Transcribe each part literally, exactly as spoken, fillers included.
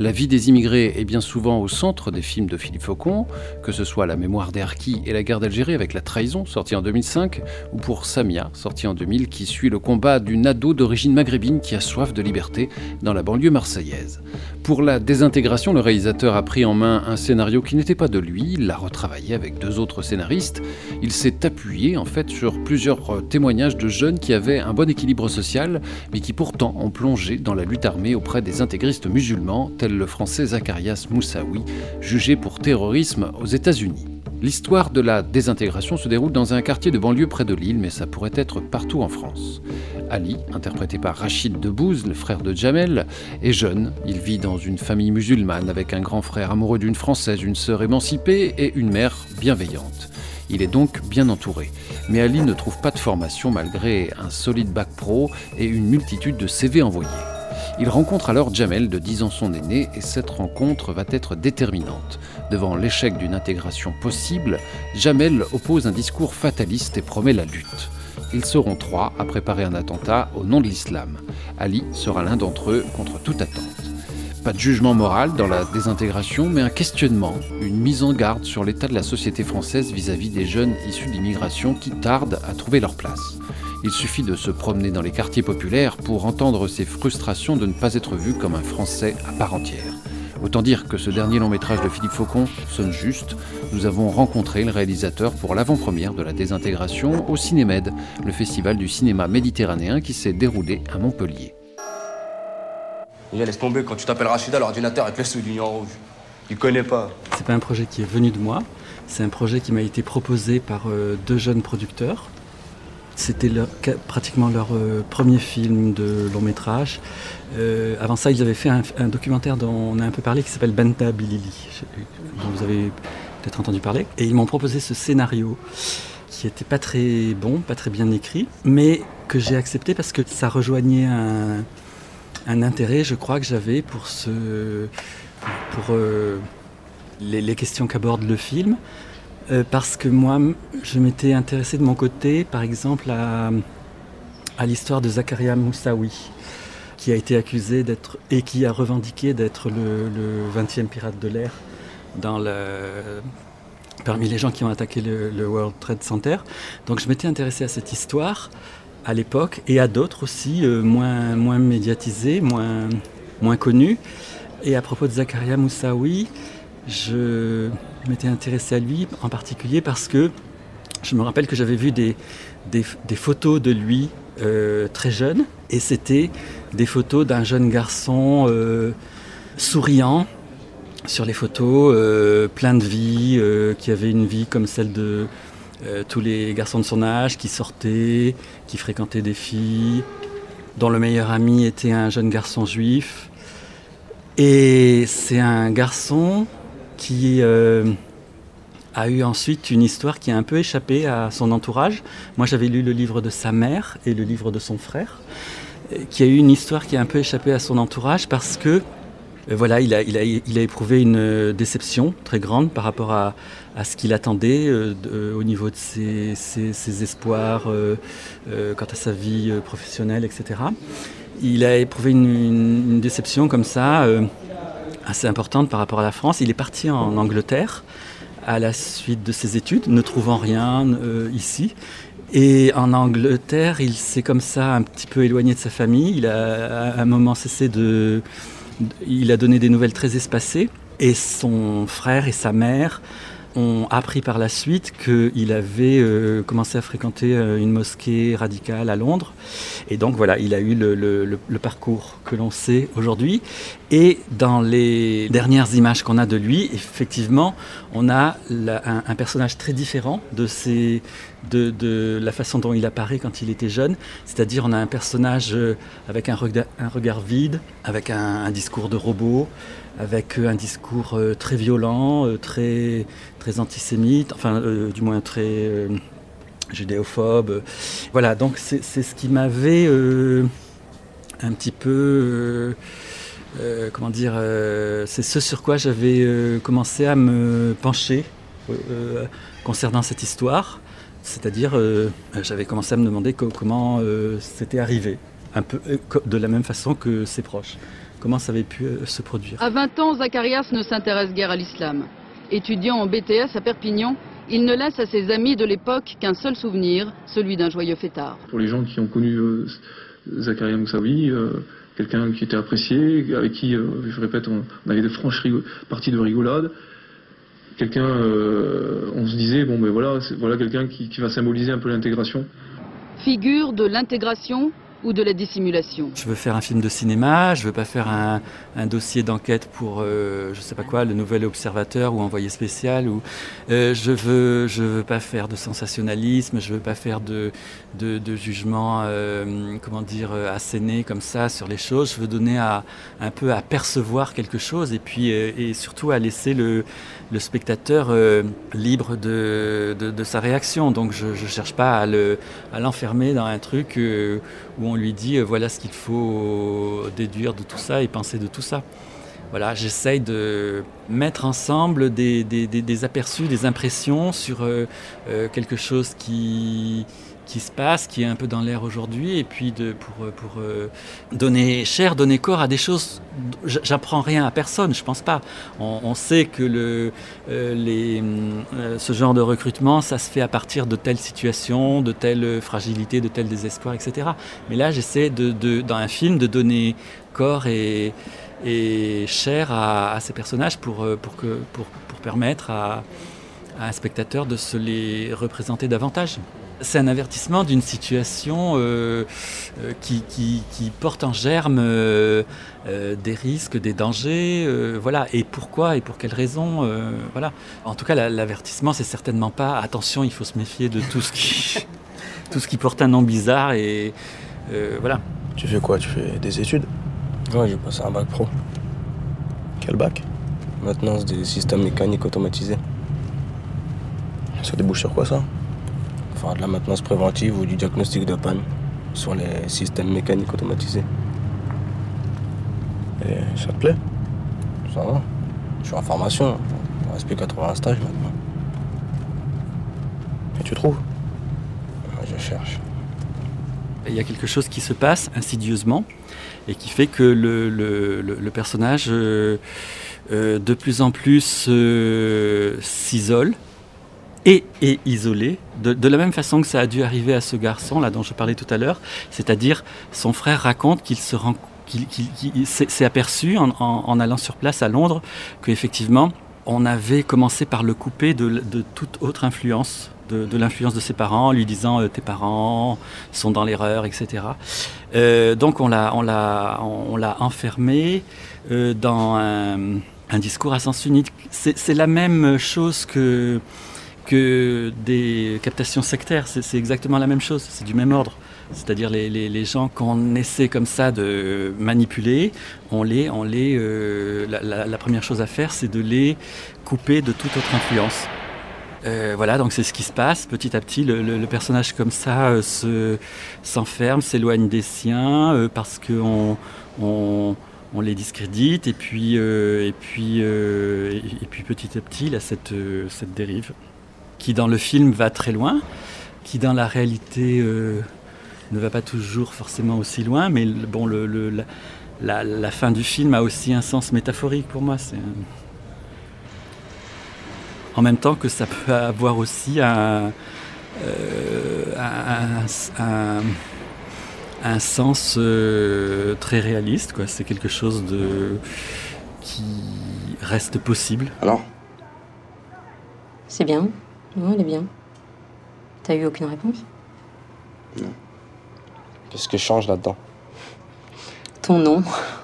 La vie des immigrés est bien souvent au centre des films de Philippe Faucon, que ce soit La mémoire des Harkis et La guerre d'Algérie avec La trahison, sorti en deux mille cinq, ou pour Samia, sorti en deux mille, qui suit le combat d'une ado d'origine maghrébine qui a soif de liberté dans la banlieue marseillaise. Pour La désintégration, le réalisateur a pris en main un scénario qui n'était pas de lui, il l'a retravaillé avec deux autres scénaristes. Il s'est appuyé en fait sur plusieurs témoignages de jeunes qui avaient un bon équilibre social, mais qui pourtant ont plongé dans la lutte armée auprès des intégristes musulmans, tel le français Zacharias Moussaoui, jugé pour terrorisme aux États-Unis. L'histoire de la désintégration se déroule dans un quartier de banlieue près de Lille, mais ça pourrait être partout en France. Ali, interprété par Rachid Debbouze, le frère de Jamel, est jeune. Il vit dans une famille musulmane avec un grand frère amoureux d'une Française, une sœur émancipée et une mère bienveillante. Il est donc bien entouré. Mais Ali ne trouve pas de formation malgré un solide bac pro et une multitude de C V envoyés. Il rencontre alors Jamel, de dix ans son aîné, et cette rencontre va être déterminante. Devant l'échec d'une intégration possible, Jamel oppose un discours fataliste et promet la lutte. Ils seront trois à préparer un attentat au nom de l'islam. Ali sera l'un d'entre eux contre toute attente. Pas de jugement moral dans la désintégration, mais un questionnement, une mise en garde sur l'état de la société française vis-à-vis des jeunes issus de l'immigration qui tardent à trouver leur place. Il suffit de se promener dans les quartiers populaires pour entendre ces frustrations de ne pas être vu comme un Français à part entière. Autant dire que ce dernier long métrage de Philippe Faucon sonne juste. Nous avons rencontré le réalisateur pour l'avant-première de la désintégration au Cinémed, le festival du cinéma méditerranéen qui s'est déroulé à Montpellier. Et laisse tomber, quand tu t'appelles Rachida, l'ordinateur te laisse souligner en rouge. Tu connais pas. C'est pas un projet qui est venu de moi, c'est un projet qui m'a été proposé par euh, deux jeunes producteurs. C'était leur, pratiquement leur euh, premier film de long métrage. Euh, avant ça, ils avaient fait un, un documentaire dont on a un peu parlé qui s'appelle Benta Bilili, dont vous avez peut-être entendu parler. Et ils m'ont proposé ce scénario qui était pas très bon, pas très bien écrit, mais que j'ai accepté parce que ça rejoignait un, un intérêt, je crois, que j'avais pour, ce, pour euh, les, les questions qu'aborde le film. Euh, parce que moi, je m'étais intéressé de mon côté, par exemple, à, à l'histoire de Zacharias Moussaoui, qui a été accusé d'être, et qui a revendiqué d'être le, le vingtième pirate de l'air dans le, parmi les gens qui ont attaqué le, le World Trade Center. Donc je m'étais intéressé à cette histoire à l'époque, et à d'autres aussi, euh, moins, moins médiatisées, moins, moins connues. Et à propos de Zacharias Moussaoui, je m'étais intéressé à lui en particulier parce que je me rappelle que j'avais vu des, des, des photos de lui euh, très jeune, et c'était des photos d'un jeune garçon euh, souriant sur les photos, euh, plein de vie, euh, qui avait une vie comme celle de euh, tous les garçons de son âge, qui sortaient, qui fréquentaient des filles, dont le meilleur ami était un jeune garçon juif. Et c'est un garçon qui euh, a eu ensuite une histoire qui a un peu échappé à son entourage. Moi, j'avais lu le livre de sa mère et le livre de son frère, qui a eu une histoire qui a un peu échappé à son entourage parce que euh, voilà, il a, il, a, il a éprouvé une déception très grande par rapport à, à ce qu'il attendait euh, de, au niveau de ses, ses, ses espoirs euh, euh, quant à sa vie euh, professionnelle, et cetera. Il a éprouvé une, une, une déception comme ça, euh, assez importante par rapport à la France. Il est parti en Angleterre à la suite de ses études, ne trouvant rien euh, ici. Et en Angleterre, il s'est comme ça un petit peu éloigné de sa famille. Il a à un moment cessé de... Il a donné des nouvelles très espacées. Et son frère et sa mère ont appris par la suite qu'il avait euh, commencé à fréquenter euh, une mosquée radicale à Londres. Et donc voilà, il a eu le, le, le, le parcours que l'on sait aujourd'hui. Et dans les dernières images qu'on a de lui, effectivement, on a la, un, un personnage très différent de, ses, de, de la façon dont il apparaît quand il était jeune. C'est-à-dire on a un personnage avec un regard, un regard vide, avec un, un discours de robot, avec un discours euh, très violent, euh, très, très antisémite, enfin euh, du moins très euh, judéophobe. Voilà, donc c'est, c'est ce qui m'avait euh, un petit peu, euh, euh, comment dire, euh, c'est ce sur quoi j'avais euh, commencé à me pencher euh, concernant cette histoire. C'est-à-dire, euh, j'avais commencé à me demander co- comment euh, c'était arrivé, un peu euh, de la même façon que ses proches. comment ça avait pu euh, se produire. À vingt ans, Zacharias ne s'intéresse guère à l'islam. Étudiant en B T S à Perpignan, il ne laisse à ses amis de l'époque qu'un seul souvenir, celui d'un joyeux fêtard. Pour les gens qui ont connu euh, Zakaria Moussaoui, euh, quelqu'un qui était apprécié, avec qui, euh, je répète, on, on avait de franches rigo- parties de rigolade. Quelqu'un, euh, on se disait, bon ben voilà, c'est, voilà quelqu'un qui, qui va symboliser un peu l'intégration. Figure de l'intégration ou de la dissimulation. Je veux faire un film de cinéma, je veux pas faire un, un dossier d'enquête pour, euh, je sais pas quoi, le Nouvel Observateur ou Envoyé spécial. Ou, euh, je veux, je veux pas faire de sensationnalisme, je veux pas faire de, de, de jugement, euh, comment dire, asséné comme ça sur les choses. Je veux donner à, un peu à percevoir quelque chose et puis euh, et surtout à laisser le, le spectateur euh, libre de, de, de sa réaction. Donc je, je cherche pas à, le, à l'enfermer dans un truc euh, où on lui dit euh, voilà ce qu'il faut déduire de tout ça et penser de tout ça. Voilà, j'essaye de mettre ensemble des, des, des, des aperçus, des impressions sur euh, euh, quelque chose qui, qui se passe, qui est un peu dans l'air aujourd'hui, et puis de, pour, pour euh, donner chair, donner corps à des choses. J'apprends rien à personne, je pense pas. On, on sait que le, euh, les, euh, ce genre de recrutement, ça se fait à partir de telle situation, de telle fragilité, de tel désespoir, et cetera. Mais là, j'essaie de, de, dans un film de donner corps et et chair à, à ces personnages pour, pour, que, pour, pour permettre à, à un spectateur de se les représenter davantage. C'est un avertissement d'une situation euh, euh, qui, qui, qui porte en germe euh, euh, des risques, des dangers, euh, voilà. Et pourquoi et pour quelles raisons, euh, voilà. En tout cas, la, l'avertissement, c'est certainement pas attention, il faut se méfier de tout ce qui, tout ce qui porte un nom bizarre et euh, voilà. Tu fais quoi? Tu fais des études? Ouais, j'ai passé un bac pro. Quel bac? Maintenance des systèmes mécaniques automatisés. Ça débouche sur quoi ça? Faire de la maintenance préventive ou du diagnostic de panne sur les systèmes mécaniques automatisés. Et ça te plaît? Ça va. Je suis en formation. Il ne reste plus qu'à trouver un stage maintenant. Et tu trouves? Ouais, je cherche. Il y a quelque chose qui se passe insidieusement et qui fait que le, le, le, le personnage euh, euh, de plus en plus euh, s'isole et est isolé, de, de la même façon que ça a dû arriver à ce garçon là dont je parlais tout à l'heure, c'est-à-dire son frère raconte qu'il se rend, qu'il, qu'il, qu'il s'est, s'est aperçu en, en, en allant sur place à Londres qu'effectivement on avait commencé par le couper de, de toute autre influence. De, de l'influence de ses parents, lui disant euh, tes parents sont dans l'erreur, et cetera. Euh, donc on l'a, on l'a, on l'a enfermé euh, dans un, un discours à sens unique. C'est, c'est la même chose que, que des captations sectaires, c'est, c'est exactement la même chose, c'est du même ordre. C'est-à-dire les, les, les gens qu'on essaie comme ça de manipuler, on les, on les, euh, la, la, la première chose à faire, c'est de les couper de toute autre influence. Euh, voilà, donc c'est ce qui se passe. Petit à petit, le, le, le personnage comme ça euh, se, s'enferme, s'éloigne des siens euh, parce qu'on on, on les discrédite. Et puis, euh, et, puis, euh, et, et puis petit à petit, il a cette, euh, cette dérive qui, dans le film, va très loin, qui, dans la réalité, euh, ne va pas toujours forcément aussi loin. Mais bon, le, le, la, la, la fin du film a aussi un sens métaphorique pour moi. C'est un... En même temps que ça peut avoir aussi un, euh, un, un, un sens euh, très réaliste, quoi. C'est quelque chose de, qui reste possible. Alors? C'est bien. Non, elle est bien. T'as eu aucune réponse? Non. Qu'est-ce que je change là-dedans? Ton nom.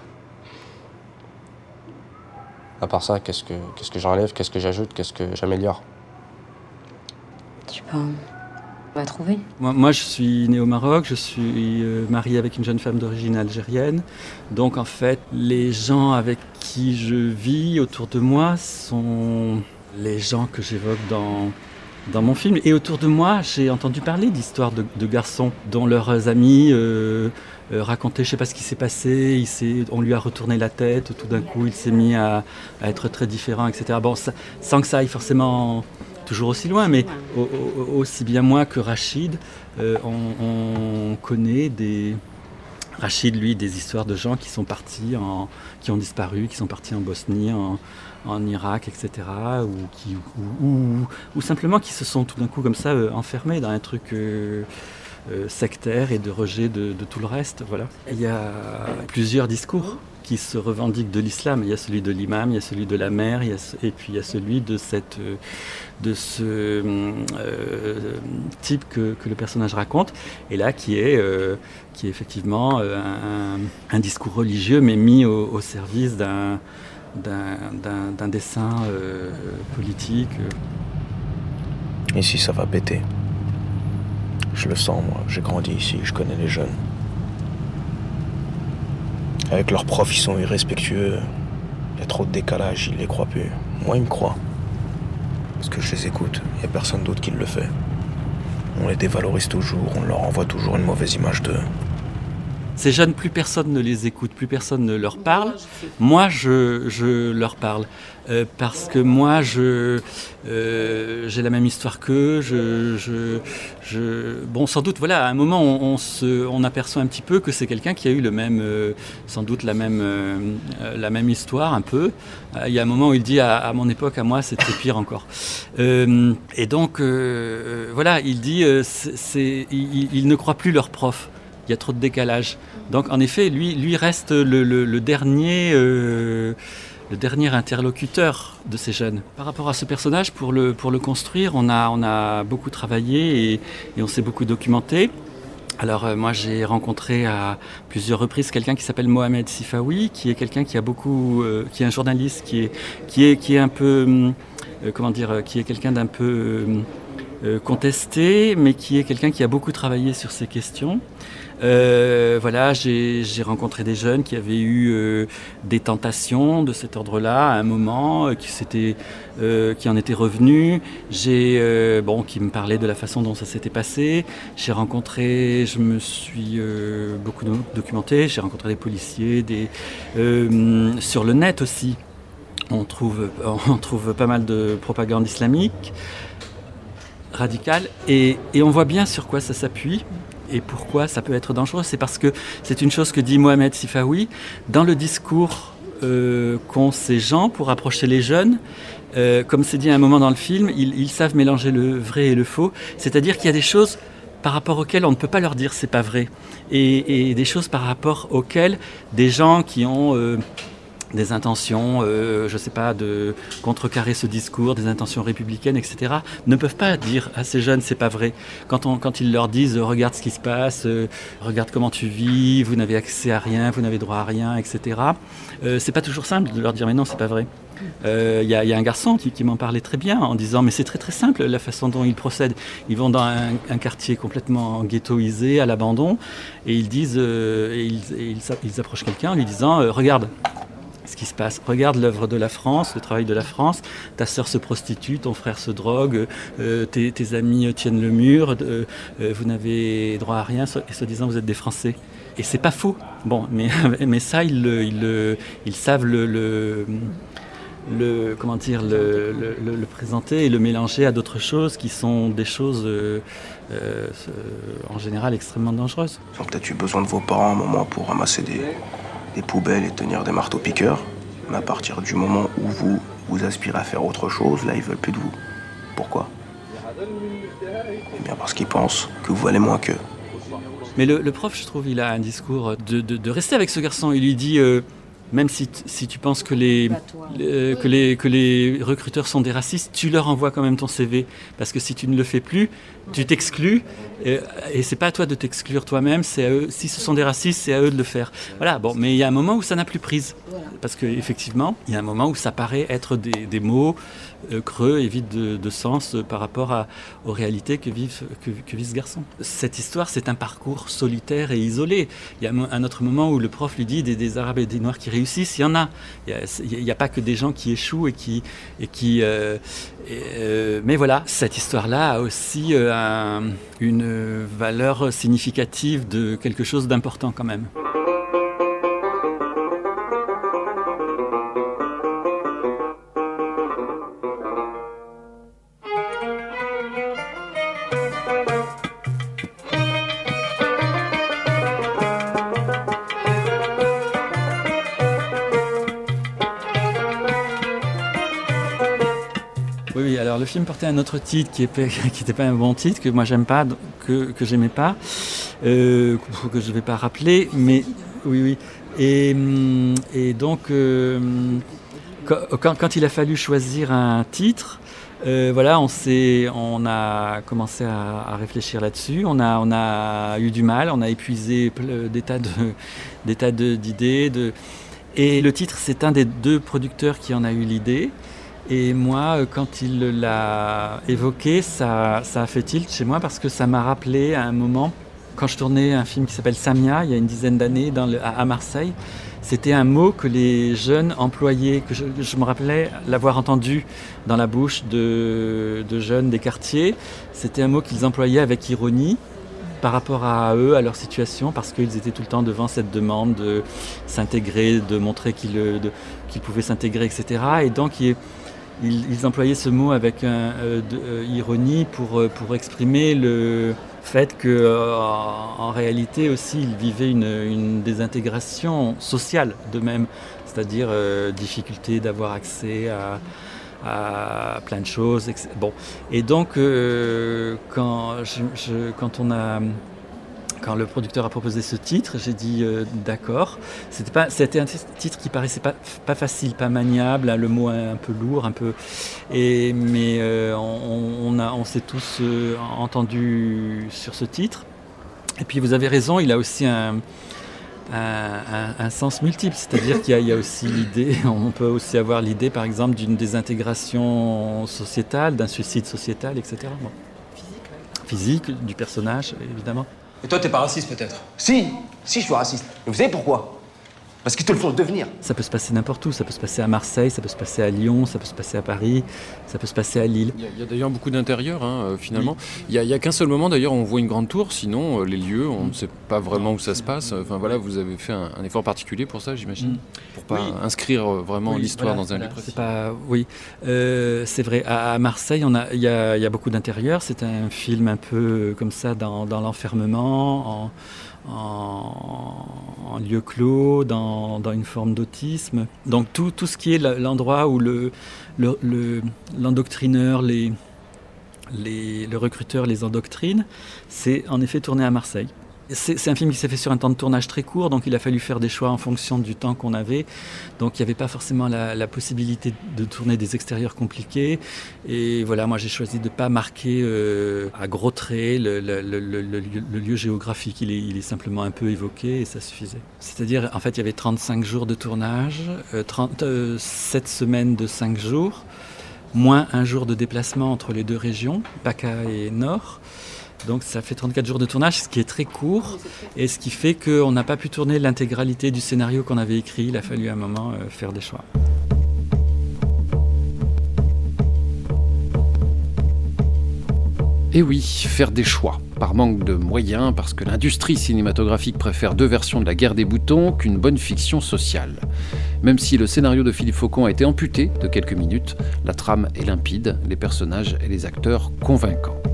À part ça, qu'est-ce que, qu'est-ce que j'enlève, qu'est-ce que j'ajoute, qu'est-ce que j'améliore? Tu sais pas. On va trouver. Moi, moi, je suis né au Maroc, je suis euh, marié avec une jeune femme d'origine algérienne. Donc, en fait, les gens avec qui je vis autour de moi sont les gens que j'évoque dans, dans mon film. Et autour de moi, j'ai entendu parler d'histoires de, de garçons dont leurs amis euh, euh, racontaient, je ne sais pas ce qui s'est passé, il s'est, on lui a retourné la tête, tout d'un coup, il s'est mis à, à être très différent, et cetera. Bon, ça, sans que ça aille forcément toujours aussi loin, mais au, au, aussi bien moi que Rachid, euh, on, on connaît des, Rachid, lui, des histoires de gens qui sont partis, en, qui ont disparu, qui sont partis en Bosnie, en, en Irak, et cetera. Ou, qui, ou, ou, ou simplement qui se sont tout d'un coup comme ça euh, enfermés dans un truc euh, euh, sectaire et de rejet de, de tout le reste. Voilà. Il y a plusieurs discours qui se revendiquent de l'islam. Il y a celui de l'imam, il y a celui de la mère, il y a, et puis il y a celui de, cette, de ce euh, type que, que le personnage raconte, et là qui est, euh, qui est effectivement un, un discours religieux, mais mis au, au service d'un, d'un, d'un, d'un dessein euh, politique. Ici, ça va péter. Je le sens, moi. J'ai grandi ici, je connais les jeunes. Avec leurs profs, ils sont irrespectueux. Il y a trop de décalage, ils les croient plus. Moi, ils me croient. Parce que je les écoute. Il n'y a personne d'autre qui le fait. On les dévalorise toujours, on leur envoie toujours une mauvaise image d'eux. Ces jeunes, plus personne ne les écoute, plus personne ne leur parle. Moi, je, je leur parle. Euh, parce que moi, je, euh, j'ai la même histoire qu'eux. Je, je, je... Bon, sans doute, voilà, à un moment, on, on, se, on aperçoit un petit peu que c'est quelqu'un qui a eu le même, euh, sans doute la même, euh, la même histoire, un peu. Euh, il y a un moment où il dit, à, à mon époque, à moi, c'était pire encore. Euh, et donc, euh, voilà, il dit, euh, c'est, c'est, il, il ne croit plus leurs profs. Il y a trop de décalage. Donc, en effet, lui, lui reste le, le, le, dernier, euh, le dernier interlocuteur de ces jeunes. Par rapport à ce personnage, pour le, pour le construire, on a, on a beaucoup travaillé et, et on s'est beaucoup documenté. Alors, euh, moi, j'ai rencontré à plusieurs reprises quelqu'un qui s'appelle Mohamed Sifawi, qui est quelqu'un qui a beaucoup, euh, qui est un journaliste, qui est, qui est, qui est un peu, euh, comment dire, qui est quelqu'un d'un peu euh, contesté, mais qui est quelqu'un qui a beaucoup travaillé sur ces questions. Euh, voilà, j'ai, j'ai rencontré des jeunes qui avaient eu euh, des tentations de cet ordre-là à un moment, euh, qui, s'étaient, euh, qui en étaient revenus. J'ai, euh, bon, qui me parlaient de la façon dont ça s'était passé. J'ai rencontré, je me suis euh, beaucoup documenté. J'ai rencontré des policiers, des euh, sur le net aussi. On trouve, on trouve pas mal de propagande islamique radicale, et, et on voit bien sur quoi ça s'appuie. Et pourquoi ça peut être dangereux ? C'est parce que c'est une chose que dit Mohamed Sifawi, dans le discours euh, qu'ont ces gens pour approcher les jeunes, euh, comme c'est dit à un moment dans le film, ils, ils savent mélanger le vrai et le faux, c'est-à-dire qu'il y a des choses par rapport auxquelles on ne peut pas leur dire c'est pas vrai, et, et des choses par rapport auxquelles des gens qui ont... Euh, des intentions, euh, je ne sais pas, de contrecarrer ce discours, des intentions républicaines, et cetera, ne peuvent pas dire à ces jeunes, c'est pas vrai. Quand, on, quand ils leur disent, regarde ce qui se passe, euh, regarde comment tu vis, vous n'avez accès à rien, vous n'avez droit à rien, et cetera, euh, c'est pas toujours simple de leur dire, mais non, c'est pas vrai. Il euh, y, y a un garçon qui, qui m'en parlait très bien en disant, mais c'est très très simple la façon dont ils procèdent. Ils vont dans un, un quartier complètement ghettoisé, à l'abandon, et ils disent, euh, et ils, et ils, ils approchent quelqu'un en lui disant, euh, regarde ce qui se passe. Regarde l'œuvre de la France, le travail de la France. Ta sœur se prostitue, ton frère se drogue, euh, tes, tes amis tiennent le mur, euh, euh, vous n'avez droit à rien, et se disant vous êtes des Français. Et c'est pas faux. Bon, mais, mais ça, ils, ils, ils savent le, le, le, comment dire, le, le, le présenter et le mélanger à d'autres choses qui sont des choses euh, euh, en général extrêmement dangereuses. Ils ont peut-être eu besoin de vos parents à un moment pour ramasser des... des poubelles et tenir des marteaux-piqueurs, mais à partir du moment où vous, vous aspirez à faire autre chose, là, ils veulent plus de vous. Pourquoi ? Eh bien, parce qu'ils pensent que vous valez moins qu'eux. Mais le, le prof, je trouve, il a un discours de, de, de rester avec ce garçon. Il lui dit, euh, même si, t- si tu penses que les, euh, que, les, que les recruteurs sont des racistes, tu leur envoies quand même ton C V. Parce que si tu ne le fais plus, tu t'exclus, et, et c'est pas à toi de t'exclure toi-même, c'est à eux. Si ce sont des racistes, c'est à eux de le faire. Voilà, bon, mais il y a un moment où ça n'a plus prise. Parce qu'effectivement, il y a un moment où ça paraît être des, des mots euh, creux et vides de, de sens euh, par rapport à, aux réalités que, vive, que, que vit ce garçon. Cette histoire, c'est un parcours solitaire et isolé. Il y a un autre moment où le prof lui dit des, des Arabes et des Noirs qui réussissent, il y en a. Il n'y a, a pas que des gens qui échouent et qui... Et qui euh, et, euh, mais voilà, cette histoire-là a aussi euh, un, une valeur significative de quelque chose d'important quand même. le film portait un autre titre qui n'était pas un bon titre, que moi j'aime pas, que, que j'aimais pas, euh, que je ne vais pas rappeler, mais oui, oui. Et, et donc, euh, quand, quand il a fallu choisir un titre, euh, voilà, on, s'est, on a commencé à, à réfléchir là-dessus, on a, on a eu du mal, on a épuisé des tas, de, des tas de, d'idées. De... Et le titre, c'est un des deux producteurs qui en a eu l'idée. Et moi, quand il l'a évoqué, ça, ça a fait tilt chez moi parce que ça m'a rappelé à un moment, quand je tournais un film qui s'appelle Samia, il y a une dizaine d'années dans le, à, à Marseille. C'était un mot que les jeunes employaient, que je, je me rappelais l'avoir entendu dans la bouche de, de jeunes des quartiers. C'était un mot qu'ils employaient avec ironie par rapport à eux, à leur situation, parce qu'ils étaient tout le temps devant cette demande de s'intégrer, de montrer qu'ils, de, qu'ils pouvaient s'intégrer, et cetera. Et donc, ils, ils employaient ce mot avec un, euh, de, euh, ironie pour, pour exprimer le fait qu'en euh, en réalité aussi, ils vivaient une, une désintégration sociale d'eux-mêmes, c'est-à-dire euh, difficulté d'avoir accès à... à plein de choses. Bon. Et donc, euh, quand, je, je, quand, on a, quand le producteur a proposé ce titre, j'ai dit euh, d'accord. C'était, pas, c'était un titre qui paraissait pas, pas facile, pas maniable, hein, le mot un, un peu lourd, un peu. Et, mais euh, on, on, a, on s'est tous euh, entendus sur ce titre. Et puis, vous avez raison, il a aussi un... Un, un, un sens multiple, c'est-à-dire qu'il y a, il y a aussi l'idée, on peut aussi avoir l'idée par exemple d'une désintégration sociétale, d'un suicide sociétal, et cetera. Bon. Physique, ouais. Physique, du personnage, évidemment. Et toi, t'es pas raciste peut-être? Si, si je suis raciste. Mais vous savez pourquoi? Parce qu'ils te le font devenir. Ça peut se passer n'importe où, ça peut se passer à Marseille, ça peut se passer à Lyon, ça peut se passer à Paris, ça peut se passer à Lille. Il y a, il y a d'ailleurs beaucoup d'intérieur, hein, finalement. Oui. Il n'y a, a qu'un seul moment d'ailleurs où on voit une grande tour, sinon les lieux, on ne sait pas vraiment où ça se passe. Enfin voilà, vous avez fait un, un effort particulier pour ça, j'imagine, pour pas oui. inscrire vraiment oui, l'histoire voilà, dans un voilà, lieu précis. C'est pas, oui, euh, c'est vrai. À, à Marseille, on a, il y a, il y a beaucoup d'intérieur. C'est un film un peu comme ça dans, dans l'enfermement. En, En, en lieu clos, dans, dans une forme d'autisme. Donc tout, tout ce qui est l'endroit où le, le, le, l'endoctrineur, les, les, le recruteur les endoctrine, c'est en effet tourné à Marseille. C'est, c'est un film qui s'est fait sur un temps de tournage très court, donc il a fallu faire des choix en fonction du temps qu'on avait. Donc il n'y avait pas forcément la, la possibilité de tourner des extérieurs compliqués. Et voilà, moi j'ai choisi de ne pas marquer euh, à gros traits le, le, le, le, le, le lieu géographique. Il est, il est simplement un peu évoqué et ça suffisait. C'est-à-dire, en fait, il y avait trente-cinq jours de tournage, euh, trente, euh, sept semaines de cinq jours, moins un jour de déplacement entre les deux régions, P A C A et Nord. Donc ça fait trente-quatre jours de tournage, ce qui est très court, et ce qui fait qu'on n'a pas pu tourner l'intégralité du scénario qu'on avait écrit. Il a fallu à un moment euh, faire des choix. Et oui, faire des choix, par manque de moyens, parce que l'industrie cinématographique préfère deux versions de La Guerre des boutons qu'une bonne fiction sociale. Même si le scénario de Philippe Faucon a été amputé de quelques minutes, la trame est limpide, les personnages et les acteurs convaincants.